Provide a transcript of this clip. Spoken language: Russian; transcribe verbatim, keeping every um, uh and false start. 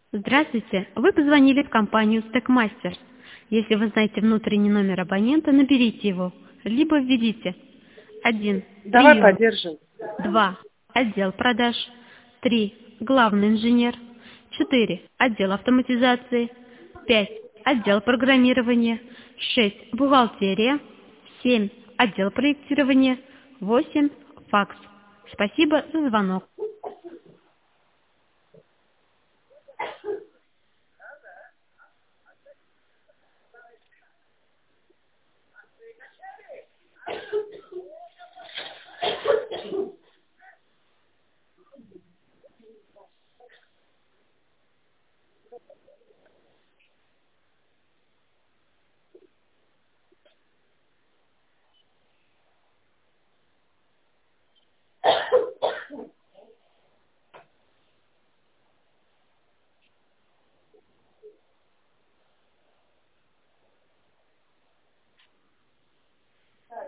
Здравствуйте, вы позвонили в компанию Stackmaster. Если вы знаете внутренний номер абонента, наберите его, либо введите один Давай прием, подержим. два отдел продаж, три главный инженер, четыре отдел автоматизации, пять отдел программирования, шесть бухгалтерия, семь отдел проектирования, восемь факс. Спасибо за звонок.